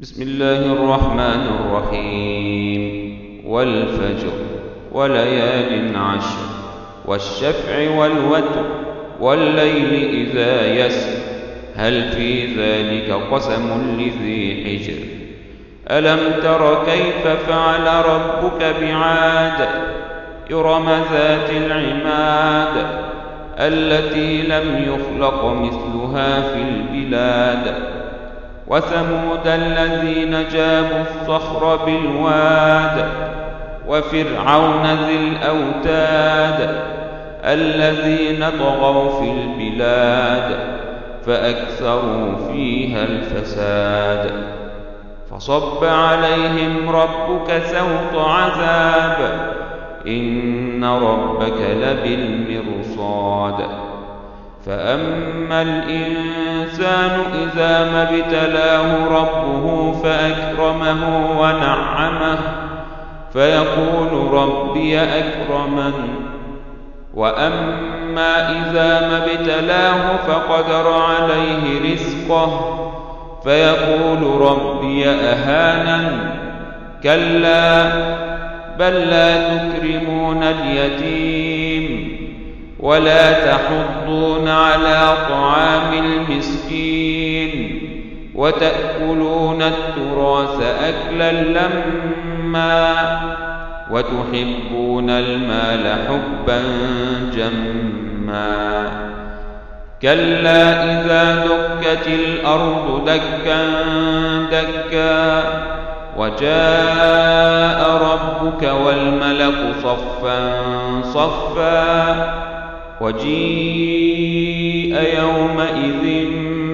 بسم الله الرحمن الرحيم والفجر وليال عشر والشفع والوتر والليل إذا يسر هل في ذلك قسم لذي حجر ألم تر كيف فعل ربك بعاد إرم ذات العماد التي لم يخلق مثلها في البلاد وثمود الذين جابوا الصخر بالواد وفرعون ذي الأوتاد الذين طغوا في البلاد فأكثروا فيها الفساد فصب عليهم ربك سوط عذاب إن ربك لبالمرصاد فأما الإنسان إذا ما ابتلاه ربه فأكرمه ونعمه فيقول ربي أكرمن وأما إذا ما ابتلاه فقدر عليه رزقه فيقول ربي أهانن كلا بل لا تكرمون اليتيم ولا تحضون على طعام المسكين وتأكلون التراث أكلا لما وتحبون المال حبا جما كلا إذا دكت الأرض دكا دكا وجاء ربك والملك صفا صفا وجيء يومئذ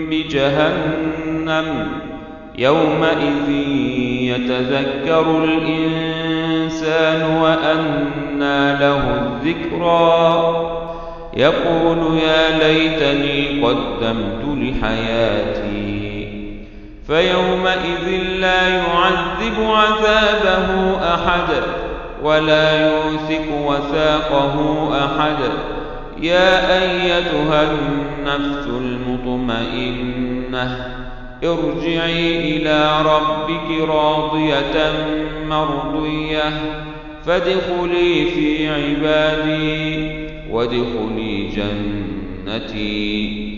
بجهنم يومئذ يتذكر الإنسان وأنى له الذكرى يقول يا ليتني قدمت لحياتي فيومئذ لا يعذب عذابه أحد ولا يوثق وثاقه أحد يا أيتها النفس المطمئنة ارجعي إلى ربك راضية مرضية فادخلي في عبادي وادخلي جنتي